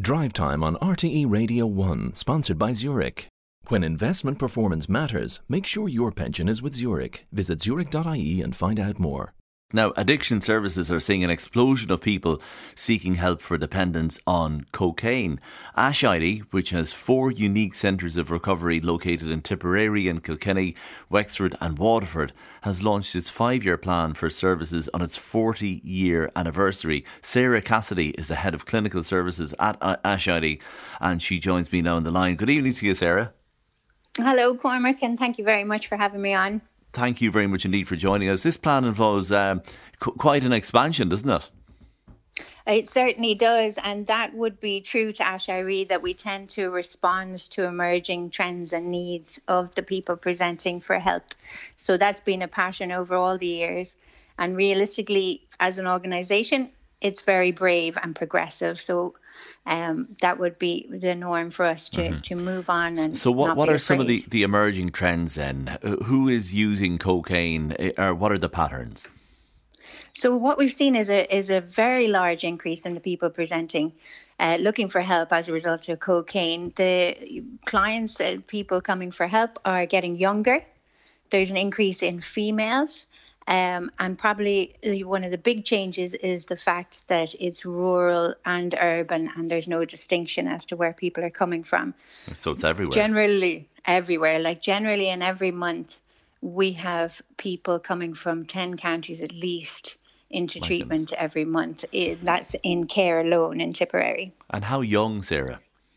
Drive Time on RTE Radio 1, sponsored by Zurich. When investment performance matters, make sure your pension is with Zurich. Visit zurich.ie and find out more. Now, addiction services are seeing an explosion of people seeking help for dependence on cocaine. Ash ID, which has 4 unique centres of recovery located in Tipperary and Kilkenny, Wexford and Waterford, has launched its 5-year plan for services on its 40-year anniversary. Sarah Cassidy is the head of clinical services at Ash ID, and she joins me now on the line. Good evening to you, Sarah. Hello, Cormac, and thank you very much for having me on. Thank you very much indeed for joining us. This plan involves quite an expansion, doesn't it? It certainly does, and that would be true to Ash ID, that we tend to respond to emerging trends and needs of the people presenting for help. So that's been a passion over all the years. And realistically, as an organisation, it's very brave and progressive. So that would be the norm for us to move on. And so what are some of the emerging trends then? Who is using cocaine, or what are the patterns? So what we've seen is a very large increase in the people presenting looking for help as a result of cocaine. The clients, people coming for help, are getting younger. There's an increase in females. And probably one of the big changes is the fact that it's rural and urban, and there's no distinction as to where people are coming from. So it's everywhere. Generally everywhere. Generally in every month, we have people coming from 10 counties at least into treatment every month. That's in care alone in Tipperary. And how young, Sarah?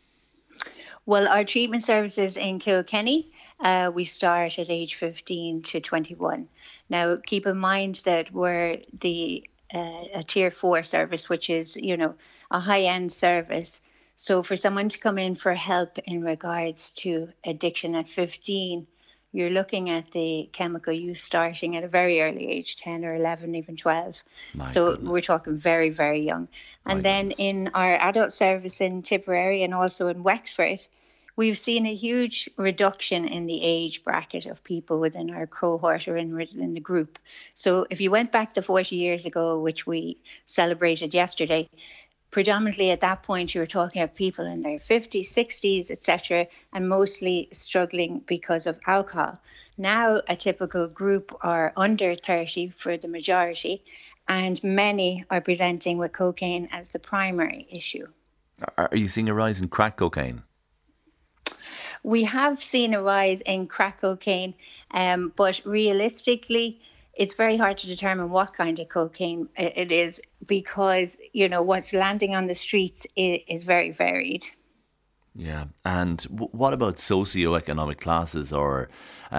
Well, our treatment services in Kilkenny, we start at age 15 to 21. Now, keep in mind that we're a tier 4 service, which is, a high-end service. So for someone to come in for help in regards to addiction at 15, you're looking at the chemical use starting at a very early age, 10 or 11, even 12. We're talking very, very young. And then in our adult service in Tipperary and also in Wexford, we've seen a huge reduction in the age bracket of people within our cohort or in the group. So if you went back to 40 years ago, which we celebrated yesterday, predominantly at that point you were talking about people in their 50s, 60s, etc., and mostly struggling because of alcohol. Now a typical group are under 30 for the majority, and many are presenting with cocaine as the primary issue. Are you seeing a rise in crack cocaine? We have seen a rise in crack cocaine, but realistically, it's very hard to determine what kind of cocaine it is because, what's landing on the streets is very varied. Yeah. And what about socioeconomic classes or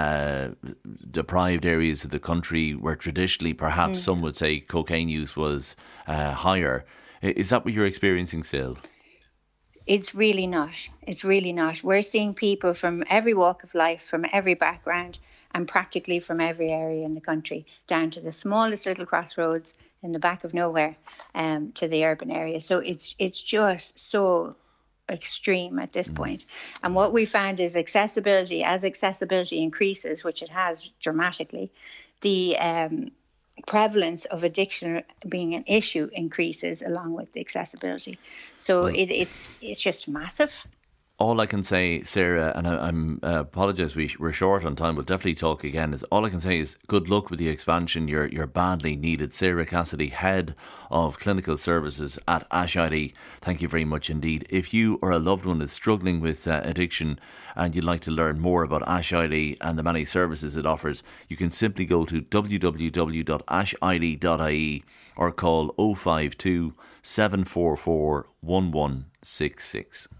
deprived areas of the country where traditionally perhaps some would say cocaine use was higher? Is that what you're experiencing still? It's really not. It's really not. We're seeing people from every walk of life, from every background, and practically from every area in the country, down to the smallest little crossroads in the back of nowhere, to the urban area. So it's just so extreme at this point. And what we found is accessibility. As accessibility increases, which it has dramatically, the prevalence of addiction being an issue increases along with the accessibility. So it's just massive. All I can say, Sarah, and I'm apologise, we're short on time, we'll definitely talk again, is all I can say is good luck with the expansion. You're badly needed. Sarah Cassidy, Head of Clinical Services at Ash ID, thank you very much indeed. If you or a loved one is struggling with addiction and you'd like to learn more about Ash ID and the many services it offers, you can simply go to www.ashid.ie or call 052 744 1166.